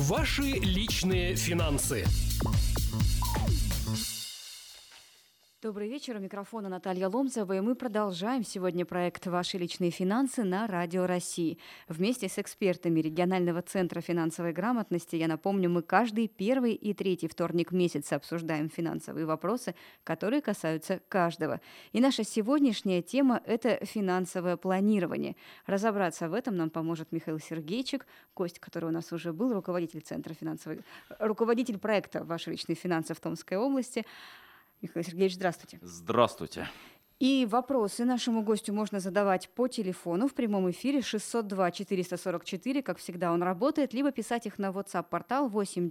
Ваши личные финансы. Добрый вечер. У микрофона Наталья Ломзова, и мы продолжаем сегодня проект «Ваши личные финансы» на Радио России. Вместе с экспертами регионального центра финансовой грамотности, я напомню, мы каждый первый и третий вторник месяца обсуждаем финансовые вопросы, которые касаются каждого. И наша сегодняшняя тема – это финансовое планирование. Разобраться в этом нам поможет Михаил Сергейчик, гость, который у нас уже был, руководитель проекта «Ваши личные финансы» в Томской области. Михаил Сергеевич, здравствуйте. Здравствуйте. И вопросы нашему гостю можно задавать по телефону в прямом эфире 602-444, как всегда он работает, либо писать их на WhatsApp-портал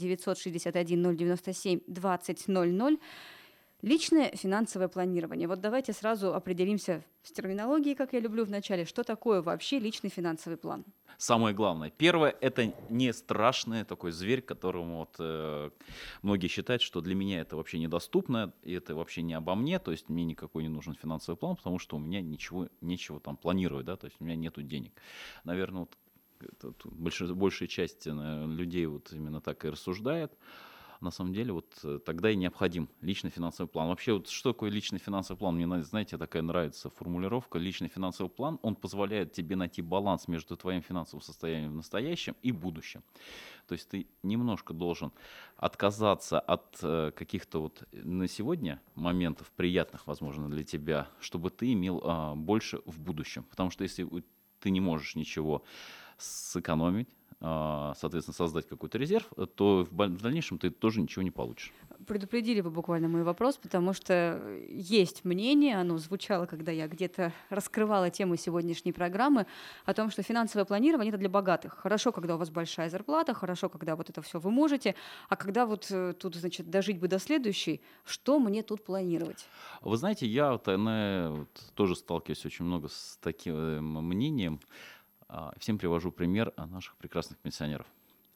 8-961-097-2000. Личное финансовое планирование. Вот давайте сразу определимся с терминологией, как я люблю в начале. Что такое вообще личный финансовый план? Самое главное. Первое, это не страшный такой зверь, которому многие считают, что для меня это вообще недоступно, и это вообще не обо мне, то есть мне никакой не нужен финансовый план, потому что у меня нечего там планировать, да, то есть у меня нету денег. Наверное, большая часть людей именно так и рассуждает. На самом деле, тогда и необходим личный финансовый план. Вообще, что такое личный финансовый план? Мне, знаете, такая нравится формулировка. Личный финансовый план, он позволяет тебе найти баланс между твоим финансовым состоянием в настоящем и будущем. То есть ты немножко должен отказаться от каких-то на сегодня моментов приятных, возможно, для тебя, чтобы ты имел больше в будущем. Потому что если ты не можешь ничего сэкономить, соответственно, создать какой-то резерв, то в дальнейшем ты тоже ничего не получишь. Предупредили вы буквально мой вопрос, потому что есть мнение, оно звучало, когда я где-то раскрывала тему сегодняшней программы, о том, что финансовое планирование – это для богатых. Хорошо, когда у вас большая зарплата, хорошо, когда это все вы можете, а когда тут, значит, дожить бы до следующей, что мне тут планировать? Вы знаете, я тоже сталкиваюсь очень много с таким мнением. Всем привожу пример наших прекрасных пенсионеров.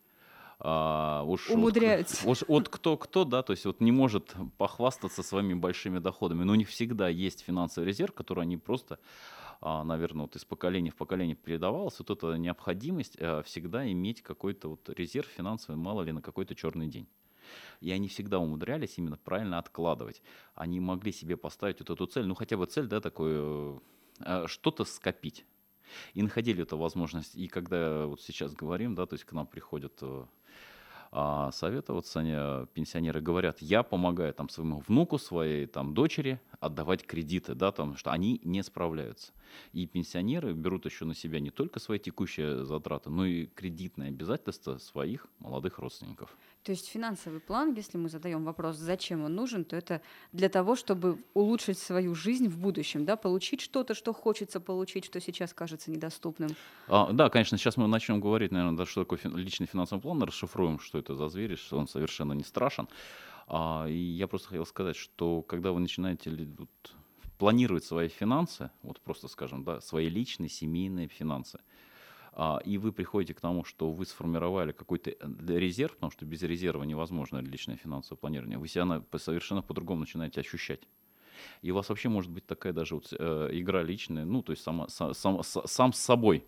Умудряются. Кто, да, то есть не может похвастаться своими большими доходами, но у них всегда есть финансовый резерв, который они просто, наверное, из поколения в поколение передавалось. Эта необходимость всегда иметь какой-то резерв финансовый, мало ли на какой-то черный день. И они всегда умудрялись именно правильно откладывать. Они могли себе поставить эту цель, хотя бы цель, да, такое, что-то скопить. И находили эту возможность. И когда сейчас говорим, да, то есть к нам приходят советоваться, пенсионеры говорят, я помогаю своему внуку, своей дочери отдавать кредиты, да, что они не справляются. И пенсионеры берут еще на себя не только свои текущие затраты, но и кредитные обязательства своих молодых родственников. То есть финансовый план, если мы задаем вопрос, зачем он нужен, то это для того, чтобы улучшить свою жизнь в будущем, да, получить что-то, что хочется получить, что сейчас кажется недоступным. Да, конечно, сейчас мы начнем говорить, наверное, да, что такое личный финансовый план, расшифруем, что это за зверь, что он совершенно не страшен. И я просто хотел сказать, что когда вы начинаете планировать свои финансы, просто скажем, да, свои личные, семейные финансы, и вы приходите к тому, что вы сформировали какой-то резерв, потому что без резерва невозможно личное финансовое планирование, вы себя совершенно по-другому начинаете ощущать. И у вас вообще может быть такая даже игра личная, то есть сам с собой.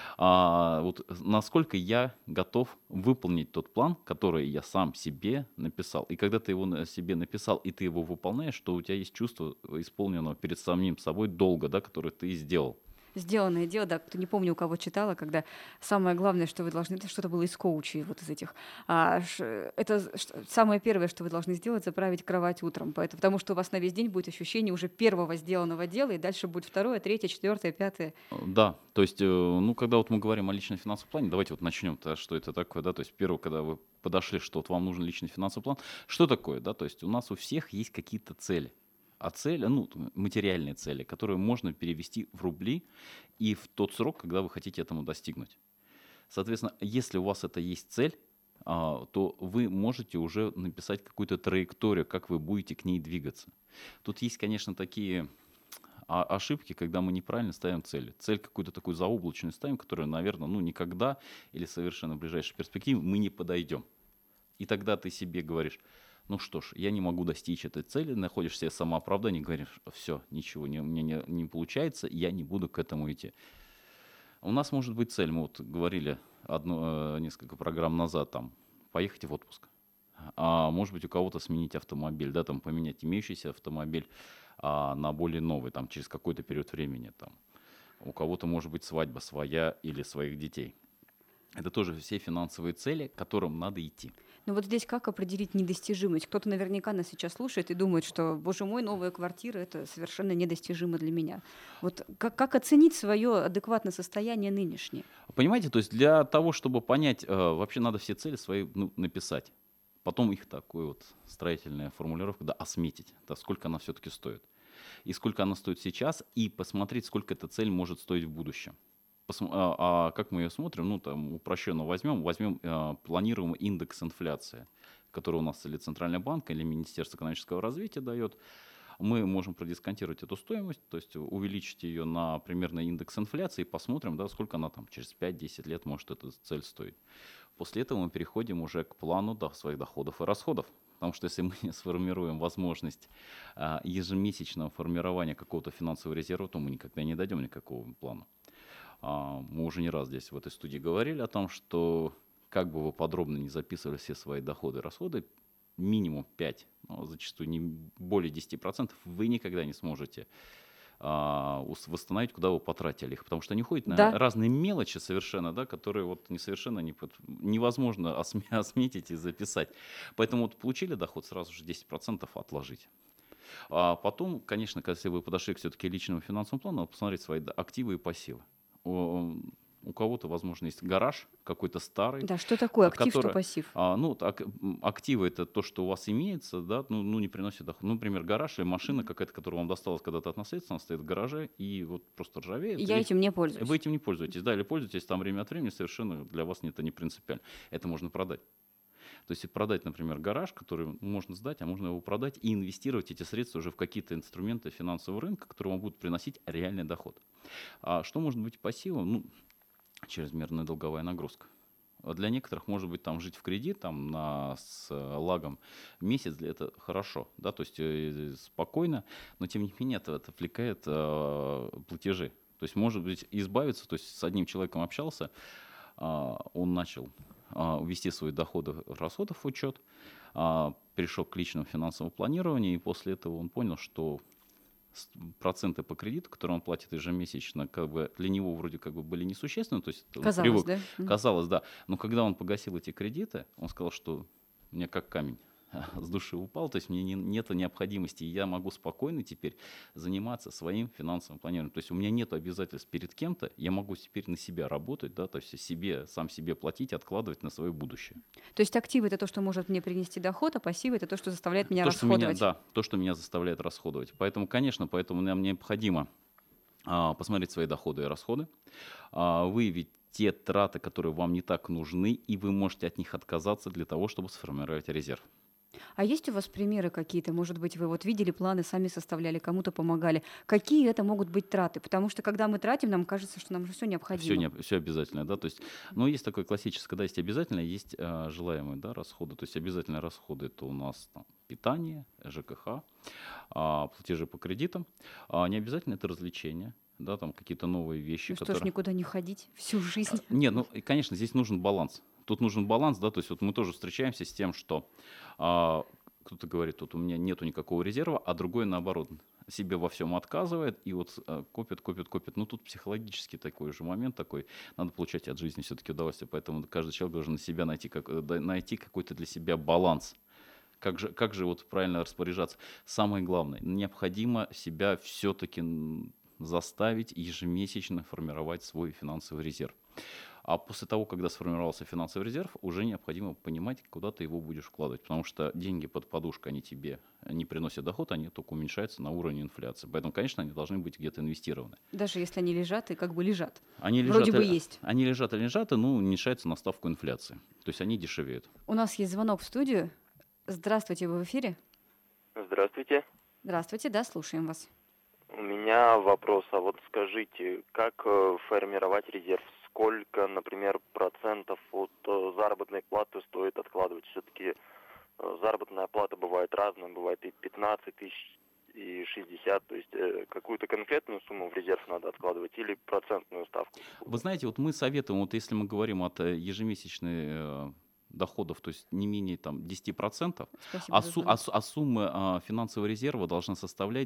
Насколько я готов выполнить тот план, который я сам себе написал. И когда ты его себе написал, и ты его выполняешь, то у тебя есть чувство исполненного перед самим собой долга, да, который ты сделал. Сделанное дело, да, не помню, у кого читала, когда самое главное, что вы должны, это что-то было из коучей, из этих, это самое первое, что вы должны сделать, заправить кровать утром, потому что у вас на весь день будет ощущение уже первого сделанного дела, и дальше будет второе, третье, четвертое, пятое. Да, то есть, когда мы говорим о личном финансовом плане, давайте начнем, что это такое, да, то есть первое, когда вы подошли, что вам нужен личный финансовый план, что такое, да, то есть у нас у всех есть какие-то цели. А цели, материальные цели, которые можно перевести в рубли и в тот срок, когда вы хотите этому достигнуть. Соответственно, если у вас это есть цель, то вы можете уже написать какую-то траекторию, как вы будете к ней двигаться. Тут есть, конечно, такие ошибки, когда мы неправильно ставим цели. Цель какую-то такую заоблачную ставим, которую, наверное, никогда или совершенно в ближайшей перспективе мы не подойдем. И тогда ты себе говоришь, что ж, я не могу достичь этой цели, находишь себе самооправдание, говоришь, все, ничего, мне не получается, я не буду к этому идти. У нас может быть цель, мы говорили несколько программ назад, поехать в отпуск. А может быть, у кого-то сменить автомобиль, да, там поменять имеющийся автомобиль на более новый, там через какой-то период времени. Там. У кого-то может быть свадьба своя или своих детей. Это тоже все финансовые цели, к которым надо идти. Но вот здесь как определить недостижимость? Кто-то наверняка нас сейчас слушает и думает, что, боже мой, новая квартира — это совершенно недостижимо для меня. Вот как оценить свое адекватное состояние нынешнее? Понимаете, то есть для того, чтобы понять, вообще надо все цели свои написать. Потом их такой вот строительная формулировка, да, осметить, да, сколько она все-таки стоит. И сколько она стоит сейчас, и посмотреть, сколько эта цель может стоить в будущем. Как мы ее смотрим? Ну, там упрощенно возьмем планируемый индекс инфляции, который у нас или Центральный банк, или Министерство экономического развития дает. Мы можем продисконтировать эту стоимость, то есть увеличить ее на примерный индекс инфляции и посмотрим, да, сколько она там через 5-10 лет может эта цель стоить. После этого мы переходим уже к плану своих доходов и расходов. Потому что если мы не сформируем возможность ежемесячного формирования какого-то финансового резерва, то мы никогда не дойдем ни к какому плану. Мы уже не раз здесь в этой студии говорили о том, что как бы вы подробно не записывали все свои доходы и расходы, минимум 5, но зачастую не более 10%, вы никогда не сможете восстановить, куда вы потратили их. Потому что они ходят на разные мелочи совершенно, да, которые вот невозможно осметить и записать. Поэтому вот получили доход, сразу же 10% отложить. А потом, конечно, если вы подошли к все-таки личному финансовому плану, надо посмотреть свои активы и пассивы. У кого-то, возможно, есть гараж какой-то старый. Да, что такое актив, что пассив? Активы — это то, что у вас имеется, да, не приносит доход. Ну, например, гараж или машина какая-то, которая вам досталась когда-то от наследства, она стоит в гараже и вот просто ржавеет. Я этим не пользуюсь. Вы этим не пользуетесь, да, или пользуетесь там время от времени, совершенно для вас это не принципиально. Это можно продать. То есть продать, например, гараж, который можно сдать, а можно его продать и инвестировать эти средства уже в какие-то инструменты финансового рынка, которые вам будут приносить реальный доход. А что может быть пассивом? Чрезмерная долговая нагрузка. Для некоторых, может быть, там жить в кредит с лагом месяц, для этого хорошо, да, то есть спокойно, но тем не менее это отвлекает платежи. То есть, может быть, избавиться, то есть с одним человеком общался, он начал ввести свои доходы, расходов в учет, перешел к личному финансовому планированию, и после этого он понял, что проценты по кредиту, которые он платит ежемесячно, как бы для него вроде как бы были несущественны, то есть казалось, да? Казалось, да. Но когда он погасил эти кредиты, он сказал, что у меня как камень с души упал, то есть мне нет необходимости, и я могу спокойно теперь заниматься своим финансовым планированием. То есть у меня нет обязательств перед кем-то, я могу теперь на себя работать, да, то есть сам себе платить, откладывать на свое будущее. То есть активы — это то, что может мне принести доход, а пассивы — это то, что заставляет меня расходовать. То, что меня заставляет расходовать. Поэтому, конечно, нам необходимо посмотреть свои доходы и расходы, выявить те траты, которые вам не так нужны, и вы можете от них отказаться для того, чтобы сформировать резерв. А есть у вас примеры какие-то? Может быть, вы вот видели планы, сами составляли, кому-то помогали. Какие это могут быть траты? Потому что когда мы тратим, нам кажется, что нам же все необходимо. Все обязательно, да. То есть, есть такое классическое, да, есть обязательное, есть желаемые, да, расходы. То есть обязательные расходы — это у нас там питание, ЖКХ, платежи по кредитам. Не обязательно — это развлечения. Да, там какие-то новые вещи. Что ж, никуда не ходить всю жизнь? Нет, конечно, здесь нужен баланс. Тут нужен баланс, да, то есть вот мы тоже встречаемся с тем, что кто-то говорит, вот у меня нету никакого резерва, а другой, наоборот, себе во всем отказывает и вот копит. Ну, тут психологически такой же момент такой. Надо получать от жизни все-таки удовольствие, поэтому каждый человек должен на себя найти какой-то для себя баланс. Как же вот правильно распоряжаться? Самое главное, необходимо себя все-таки заставить ежемесячно формировать свой финансовый резерв. А после того, когда сформировался финансовый резерв, уже необходимо понимать, куда ты его будешь вкладывать. Потому что деньги под подушкой, они тебе не приносят доход, они только уменьшаются на уровне инфляции. Поэтому, конечно, они должны быть где-то инвестированы. Даже если они лежат и как бы лежат. Они вроде бы есть. Они лежат и лежат, и уменьшаются на ставку инфляции. То есть они дешевеют. У нас есть звонок в студию. Здравствуйте, вы в эфире? Здравствуйте. Здравствуйте, да, слушаем вас. У меня вопрос, а вот скажите, как формировать резерв? Сколько, например, процентов от заработной платы стоит откладывать? Все-таки заработная плата бывает разная, бывает и 15 тысяч, и 60, то есть какую-то конкретную сумму в резерв надо откладывать или процентную ставку? Вы знаете, вот мы советуем, вот если мы говорим от ежемесячной доходов, то есть не менее там 10%, Спасибо за звонок. сумма финансового резерва должна составлять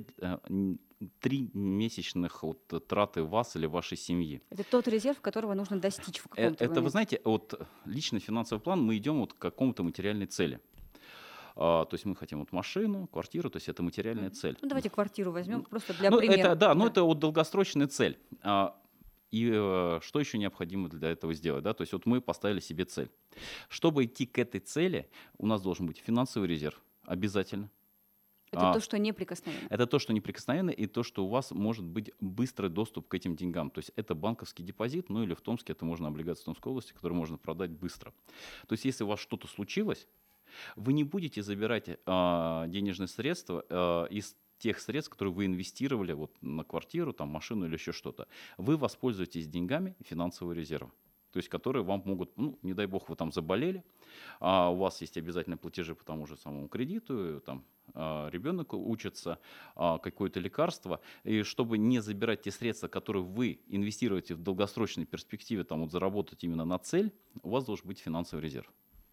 3 месячных траты вас или вашей семьи. Это тот резерв, которого нужно достичь в каком-то Это, вы момент. знаете, личный финансовый план, мы идем к какому-то материальной цели. То есть мы хотим машину, квартиру, то есть это материальная цель. Ну, давайте квартиру возьмем просто для Ну, примера. это долгосрочная цель. И что еще необходимо для этого сделать? Да? То есть мы поставили себе цель. Чтобы идти к этой цели, у нас должен быть финансовый резерв обязательно. Это то, что неприкосновенно. Это то, что неприкосновенно, и то, что у вас может быть быстрый доступ к этим деньгам. То есть это банковский депозит, ну или в Томске это можно облигации Томской области, которые можно продать быстро. То есть если у вас что-то случилось, вы не будете забирать денежные средства из тех средств, которые вы инвестировали на квартиру, машину или еще что-то. Вы воспользуетесь деньгами финансового резерва. То есть которые вам могут, не дай бог, вы заболели, у вас есть обязательные платежи по тому же самому кредиту, ребенок учится, какое-то лекарство, и чтобы не забирать те средства, которые вы инвестируете в долгосрочной перспективе, заработать именно на цель, у вас должен быть финансовый резерв.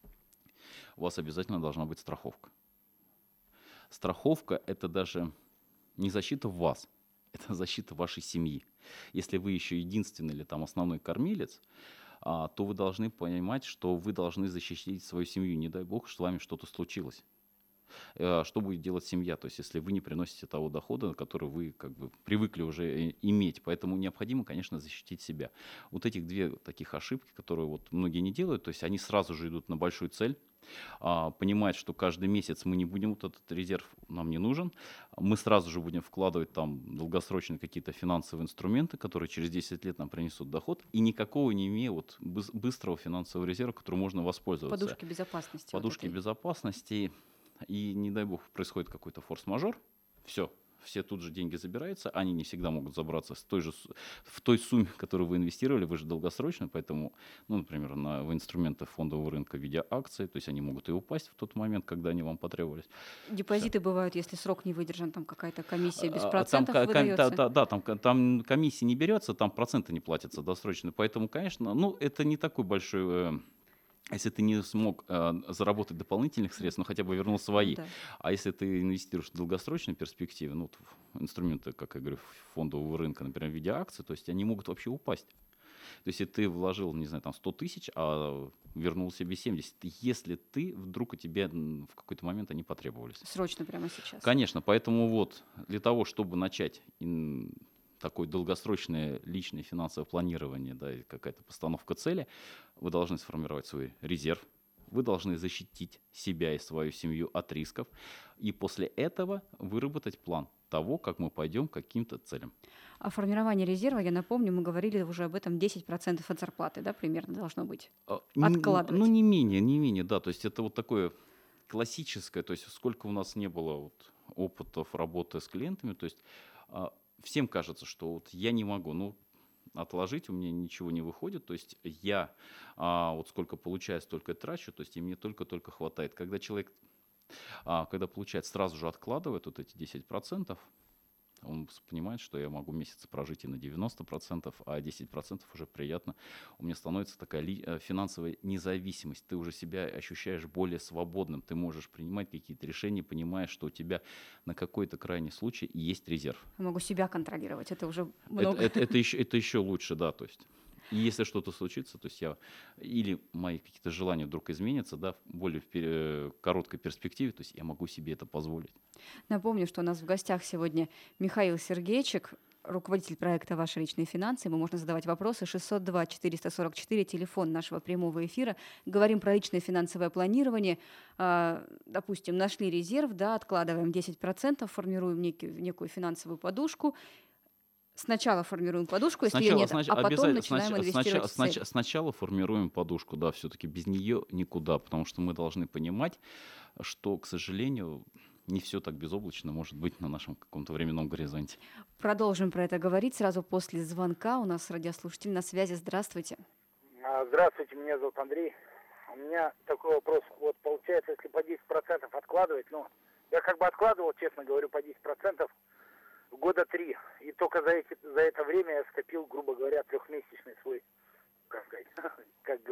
У вас обязательно должна быть страховка. Страховка – это даже не защита вас, это защита вашей семьи. Если вы еще единственный или основной кормилец, то вы должны понимать, что вы должны защитить свою семью. Не дай бог, что с вами что-то случилось. Что будет делать семья? То есть если вы не приносите того дохода, который вы привыкли уже иметь. Поэтому необходимо, конечно, защитить себя. Этих две таких ошибки, которые многие не делают, то есть они сразу же идут на большую цель, понимают, что каждый месяц мы не будем, этот резерв нам не нужен, мы сразу же будем вкладывать долгосрочные какие-то финансовые инструменты, которые через 10 лет нам принесут доход, и никакого не имея быстрого финансового резерва, которым можно воспользоваться. Подушки безопасности. Подушки безопасности. И, не дай бог, происходит какой-то форс-мажор, все тут же деньги забираются, они не всегда могут забраться в той сумме, которую вы инвестировали, вы же долгосрочно, поэтому, например, в инструменты фондового рынка в виде акций, то есть они могут и упасть в тот момент, когда они вам потребовались. Депозиты бывают, если срок не выдержан, какая-то комиссия без процентов выдается. Там комиссия не берется, там проценты не платятся досрочно, поэтому, конечно, это не такой большой... Если ты не смог заработать дополнительных средств, хотя бы вернул свои. Да. А если ты инвестируешь в долгосрочной перспективе, в инструменты, как я говорю, фондового рынка, например, в виде акций, то есть они могут вообще упасть. То есть если ты вложил, 100 тысяч, а вернул себе 70, если вдруг у тебя в какой-то момент они потребовались. Срочно прямо сейчас. Конечно, поэтому для того, чтобы начать такое долгосрочное личное финансовое планирование, и какая-то постановка цели, вы должны сформировать свой резерв, вы должны защитить себя и свою семью от рисков, и после этого выработать план того, как мы пойдем к каким-то целям. А формирование резерва, я напомню, мы говорили уже об этом, 10% от зарплаты, да, примерно должно быть? Откладывать. Не менее, да, то есть это такое классическое, то есть сколько у нас не было опытов работы с клиентами, то есть всем кажется, что я не могу, отложить, у меня ничего не выходит, то есть я сколько получаю, столько и трачу, то есть и мне только хватает. Когда человек, когда получает, сразу же откладывает эти 10%, он понимает, что я могу месяц прожить и на 90%, а 10% уже приятно. У меня становится такая финансовая независимость. Ты уже себя ощущаешь более свободным. Ты можешь принимать какие-то решения, понимая, что у тебя на какой-то крайний случай есть резерв. Я могу себя контролировать, это уже много. Это еще лучше, да, то есть. И если что-то случится, то есть или мои какие-то желания вдруг изменятся, в более короткой перспективе, то есть я могу себе это позволить. Напомню, что у нас в гостях сегодня Михаил Сергейчик, руководитель проекта «Ваши личные финансы». Ему можно задавать вопросы. 602-444, телефон нашего прямого эфира. Говорим про личное финансовое планирование. Допустим, нашли резерв, откладываем 10%, формируем некую финансовую подушку. Сначала формируем подушку, если ее нет, а потом начинаем инвестировать в цель. Сначала формируем подушку, все-таки без нее никуда, потому что мы должны понимать, что, к сожалению, не все так безоблачно может быть на нашем каком-то временном горизонте. Продолжим про это говорить сразу после звонка. У нас радиослушатель на связи. Здравствуйте. Здравствуйте, меня зовут Андрей. У меня такой вопрос. Получается, если по 10% откладывать, я откладывал, честно говорю, по 10%, года 3. И только за это время я скопил, грубо говоря, 3-месячный свой, как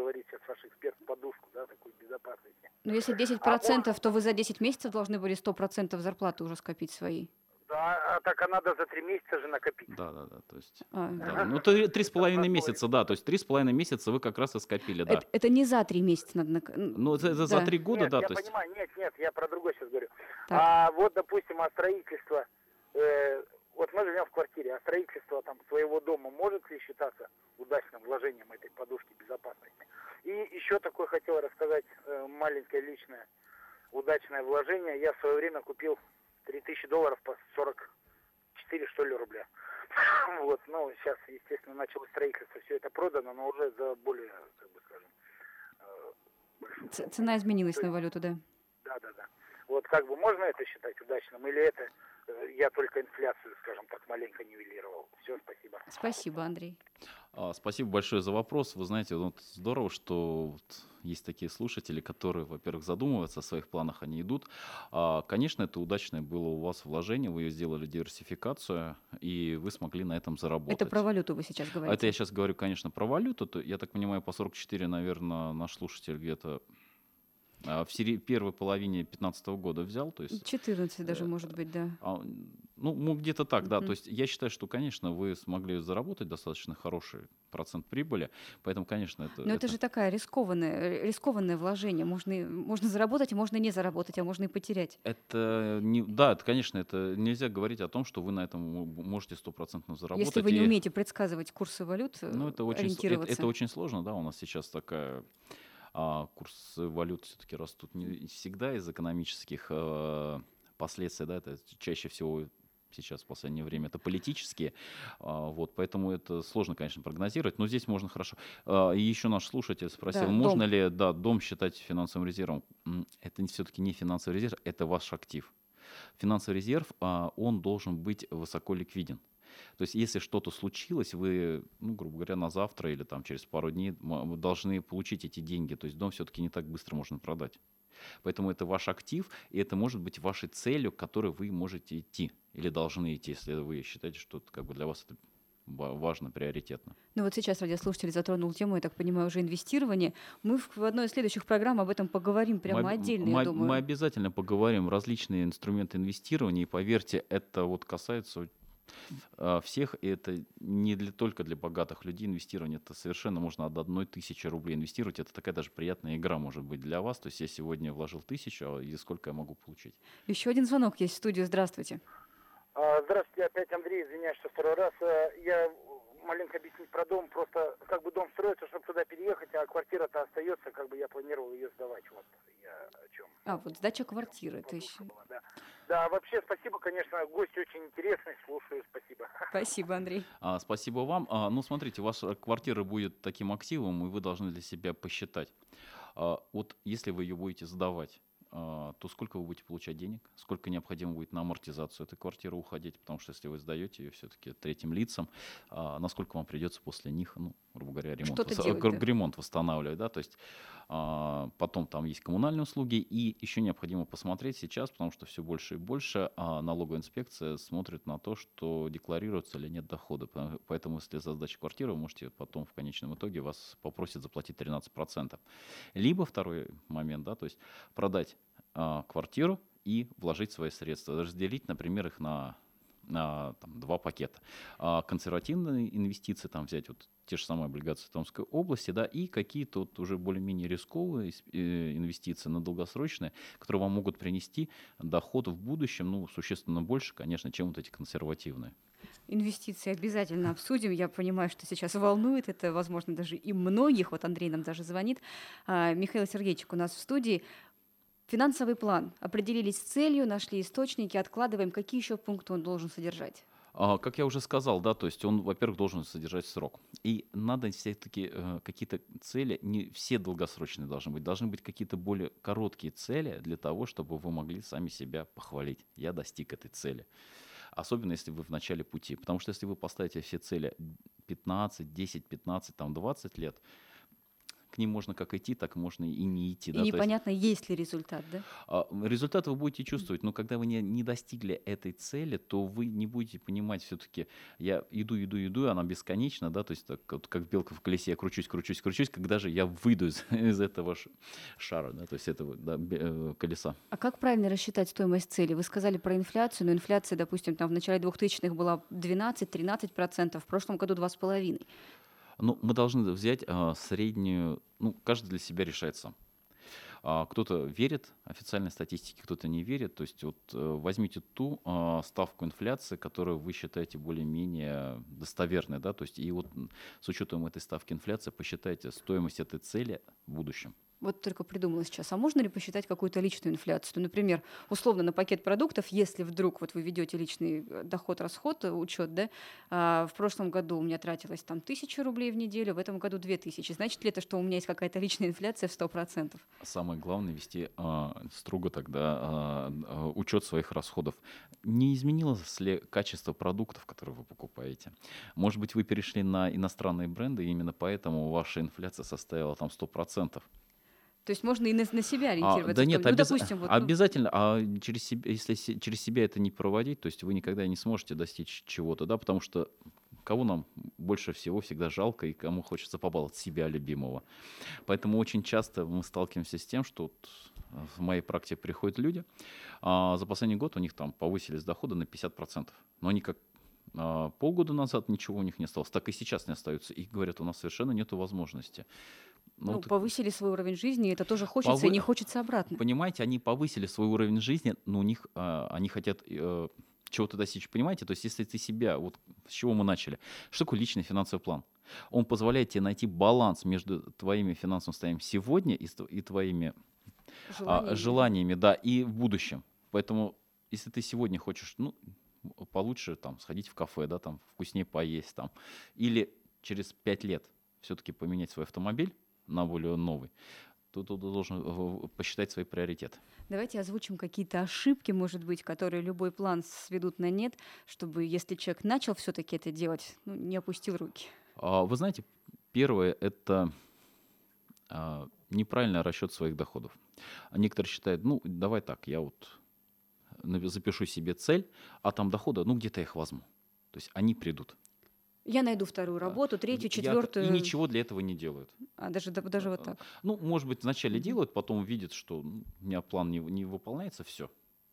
говорит сейчас ваш эксперт, подушку, да, такую безопасности. Но если 10%, то вы за 10 месяцев должны были 100% зарплаты уже скопить свои. Да, так а надо за 3 месяца же накопить. Да, то есть, А, да. Ну, то 3,5 месяца, да, то есть 3,5 месяца вы как раз и скопили, да. Это не за 3 месяца надо... Ну, за 3 года, Нет, да, я то есть... понимаю, нет, я про другое сейчас говорю. Так. А вот, допустим, строительство, вот мы живем в квартире, а строительство там своего дома может ли считаться удачным вложением этой подушки безопасности? И еще такое хотел рассказать, маленькое личное удачное вложение. Я в свое время купил $3000 по 44, что ли, рубля. Вот, ну, сейчас, естественно, началось строительство, все это продано, но уже за более, как бы скажем, большую. Цена изменилась на валюту, да. Да. Вот как бы можно это считать удачным, или это я только инфляцию, скажем так, маленько нивелировал? Все, спасибо. Спасибо, Андрей. Спасибо большое за вопрос. Вы знаете, вот здорово, что вот есть такие слушатели, которые, во-первых, задумываются о своих планах, они идут. Конечно, это удачное было у вас вложение, вы сделали диверсификацию, и вы смогли на этом заработать. Это про валюту вы сейчас говорите? Это я сейчас говорю, конечно, про валюту. Я так понимаю, по 44, наверное, наш слушатель где-то в первой половине 2015 года взял. То есть, 14 даже, может быть, да. Ну, где-то так, да. То есть я считаю, что, конечно, вы смогли заработать достаточно хороший процент прибыли, поэтому, конечно, это... Но это же такое рискованное вложение. Можно заработать, а можно не заработать, а можно и потерять. Да, конечно, это нельзя говорить о том, что вы на этом можете 100% заработать. Если вы не умеете предсказывать курсы валют, ориентироваться. Это очень сложно, да, у нас сейчас такая... курсы валют все-таки растут не всегда из экономических последствий, да, это чаще всего сейчас в последнее время это политические, вот, поэтому это сложно, конечно, прогнозировать, но здесь можно хорошо. И еще наш слушатель спросил, можно ли дом считать финансовым резервом? Это все-таки не финансовый резерв, это ваш актив. Финансовый резерв, он должен быть высоко ликвиден. То есть, если что-то случилось, вы, грубо говоря, на завтра или там через пару дней должны получить эти деньги. То есть дом все-таки не так быстро можно продать. Поэтому это ваш актив, и это может быть вашей целью, к которой вы можете идти или должны идти, если вы считаете, что это, как бы, для вас это важно, приоритетно. Ну вот сейчас радиослушатель затронул тему, я так понимаю, уже инвестирование. Мы в одной из следующих программ об этом поговорим прямо отдельно, я думаю. Мы обязательно поговорим различные инструменты инвестирования, и поверьте, это вот касается всех, и это не только для богатых людей инвестирование, это совершенно можно от 1000 рублей инвестировать, это такая даже приятная игра может быть для вас, то есть я сегодня вложил 1000, и сколько я могу получить. Еще один звонок есть в студию, здравствуйте. Здравствуйте, опять Андрей, извиняюсь, что второй раз. Я маленько объяснить про дом, просто как бы дом строится, чтобы туда переехать, а квартира-то остается, как бы я планировал ее сдавать, вот я о чем. Вот сдача квартиры. Да, вообще спасибо, конечно, гость очень интересный, слушаю, спасибо. Спасибо, Андрей. Спасибо вам. Ну, смотрите, ваша квартира будет таким активом, и вы должны для себя посчитать. Вот если вы ее будете сдавать, то сколько вы будете получать денег, сколько необходимо будет на амортизацию этой квартиры уходить, потому что если вы сдаете ее все-таки третьим лицам, насколько вам придется после них, грубо говоря, ремонт восстанавливать, да, то есть потом там есть коммунальные услуги, и еще необходимо посмотреть сейчас, потому что все больше и больше налоговая инспекция смотрит на то, что декларируются или нет дохода, поэтому если за сдачу квартиры, вы можете потом в конечном итоге вас попросят заплатить 13%. Либо второй момент, да, то есть продать квартиру и вложить свои средства, разделить, например, их на 2 пакета. Консервативные инвестиции, там взять вот те же самые облигации Томской области, да, и какие-то вот уже более-менее рисковые инвестиции на долгосрочные, которые вам могут принести доход в будущем, существенно больше, конечно, чем вот эти консервативные. Инвестиции обязательно обсудим. Я понимаю, что сейчас волнует это, возможно, даже и многих. Вот Андрей нам даже звонит. Михаил Сергеевичек у нас в студии. Финансовый план. Определились с целью, нашли источники, откладываем. Какие еще пункты он должен содержать? Как я уже сказал, да, то есть он, во-первых, должен содержать срок. И надо все-таки какие-то цели, не все долгосрочные должны быть какие-то более короткие цели для того, чтобы вы могли сами себя похвалить. Я достиг этой цели. Особенно, если вы в начале пути. Потому что если вы поставите все цели 15, 10, 15, 20 лет, к ним можно как идти, так можно и не идти. И да, то есть, непонятно, есть ли результат, да? результат вы будете чувствовать, но когда вы не достигли этой цели, то вы не будете понимать все-таки, я иду, и она бесконечна, да, то есть так, вот, как белка в колесе, я кручусь, когда же я выйду из этого шара, да, то есть этого колеса. А как правильно рассчитать стоимость цели? Вы сказали про инфляцию, но инфляция, допустим, там в начале 2000-х была 12-13%, в прошлом году 2,5%. Ну, мы должны взять среднюю, ну, каждый для себя решает сам. Кто-то верит официальной статистике, кто-то не верит. То есть вот возьмите ту ставку инфляции, которую вы считаете более-менее достоверной, да, то есть и вот с учетом этой ставки инфляции посчитайте стоимость этой цели в будущем. Вот только придумала сейчас. А можно ли посчитать какую-то личную инфляцию? Ну, например, условно на пакет продуктов, если вдруг вот вы ведете личный доход-расход, учет, да, в прошлом году у меня тратилось там 1000 рублей в неделю, в этом году 2000. Значит ли это, что у меня есть какая-то личная инфляция в 100%? Самое главное вести строго тогда учет своих расходов. Не изменилось ли качество продуктов, которые вы покупаете? Может быть, вы перешли на иностранные бренды, и именно поэтому ваша инфляция составила там 100%. То есть можно и на себя ориентироваться? Да нет, допустим, вот, обязательно. Через себя, если через себя это не проводить, то есть вы никогда не сможете достичь чего-то, да, потому что кого нам больше всего всегда жалко и кому хочется побаловать себя любимого. Поэтому очень часто мы сталкиваемся с тем, что вот в моей практике приходят люди, за последний год у них там повысились доходы на 50%, но они как полгода назад ничего у них не осталось, так и сейчас не остаются. И говорят, у нас совершенно нет возможности. повысили свой уровень жизни, и это тоже хочется, и не хочется обратно. Понимаете, они повысили свой уровень жизни, но у них они хотят чего-то достичь. Понимаете, то есть если ты себя, вот с чего мы начали, что такое личный финансовый план? Он позволяет тебе найти баланс между твоими финансовым состоянием сегодня и твоими желаниями, да, и в будущем. Поэтому если ты сегодня хочешь, ну, получше там сходить в кафе, да, там вкуснее поесть, там, или через 5 лет все-таки поменять свой автомобиль на более новый, то ты должен посчитать свои приоритеты. Давайте озвучим какие-то ошибки, может быть, которые любой план сведут на нет, чтобы, если человек начал все-таки это делать, не опустил руки. Вы знаете, первое – это неправильный расчет своих доходов. Некоторые считают, ну, давай так, я вот запишу себе цель, а там доходы, ну, где-то я их возьму. То есть они придут. Я найду вторую работу, третью, четвертую. И ничего для этого не делают. Даже вот так. Ну, может быть, вначале делают, потом видят, что у меня план не выполняется, все.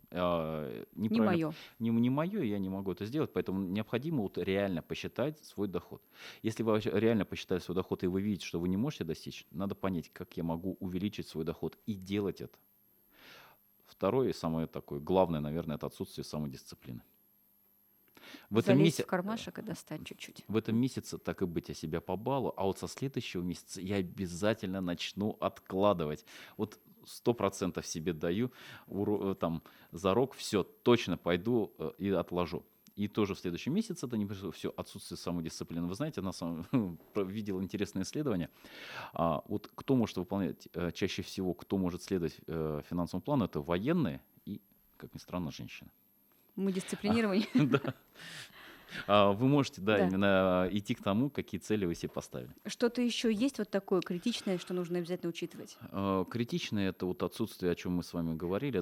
Не мое. Не мое, я не могу это сделать, поэтому необходимо вот реально посчитать свой доход. Если вы реально посчитали свой доход, и вы видите, что вы не можете достичь, надо понять, как я могу увеличить свой доход и делать это. Второе, и самое такое главное, наверное, это отсутствие самодисциплины. Залезть в кармашек и достать чуть-чуть. В этом месяце, так и быть, я себя побалую, а вот со следующего месяца я обязательно начну откладывать. Вот 100% себе даю там, зарок, все, точно пойду и отложу. И тоже в следующем месяце это не все отсутствие самодисциплины. Вы знаете, видел интересное исследование. Вот кто может выполнять чаще всего, кто может следовать финансовому плану, это военные и, как ни странно, женщины. Мы дисциплинированы. Да. Вы можете, именно идти к тому, какие цели вы себе поставили. Что-то еще есть вот такое критичное, что нужно обязательно учитывать? Критичное – это вот отсутствие, о чем мы с вами говорили,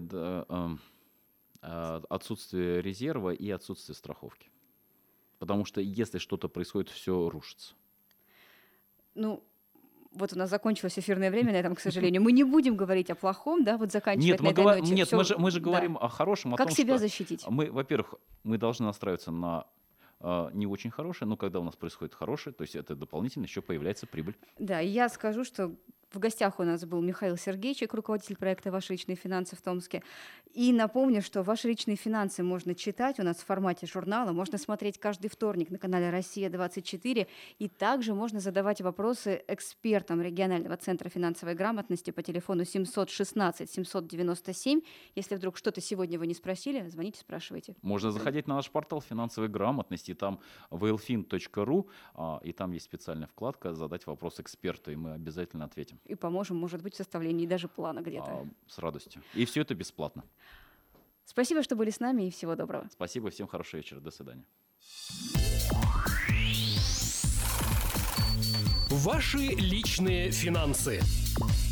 отсутствие резерва и отсутствие страховки. Потому что если что-то происходит, все рушится. Ну, вот у нас закончилось эфирное время на этом, к сожалению. Мы не будем говорить о плохом, да, вот заканчивать на этой ноте. Нет, мы же говорим о хорошем, о том, как себя защитить? Во-первых, мы должны настраиваться на не очень хорошее, но когда у нас происходит хорошее, то есть это дополнительно еще появляется прибыль. Да, и я скажу, что в гостях у нас был Михаил Сергейчик, руководитель проекта «Ваши личные финансы» в Томске. И напомню, что «Ваши личные финансы» можно читать у нас в формате журнала, можно смотреть каждый вторник на канале «Россия-24», и также можно задавать вопросы экспертам регионального центра финансовой грамотности по телефону 716-797. Если вдруг что-то сегодня вы не спросили, звоните, спрашивайте. Можно заходить на наш портал финансовой грамотности, там vlfin.ru, и там есть специальная вкладка «Задать вопрос эксперту», и мы обязательно ответим. И поможем, может быть, в составлении даже плана где-то. С радостью. И все это бесплатно. Спасибо, что были с нами, и всего доброго. Спасибо, всем хорошего вечера. До свидания. Ваши личные финансы.